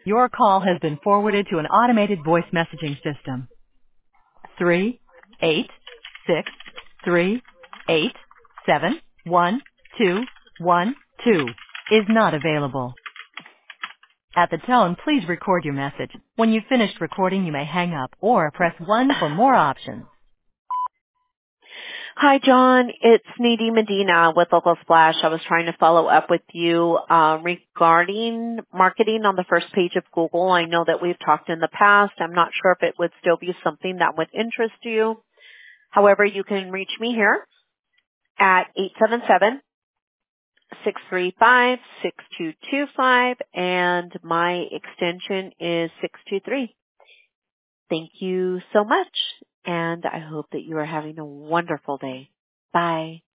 Your call has been forwarded to an automated voice messaging system. 38638711212 is not available. At the tone, please record your message. When you've finished recording, you may hang up or press 1 for more options. Hi, John. It's Nadine Medina with Local Splash. I was trying to follow up with you regarding marketing on the first page of Google. I know that we've talked in the past. I'm not sure if it would still be something that would interest you. However, you can reach me here at 877-635-6225, and my extension is 623. Thank you so much, and I hope that you are having a wonderful day. Bye.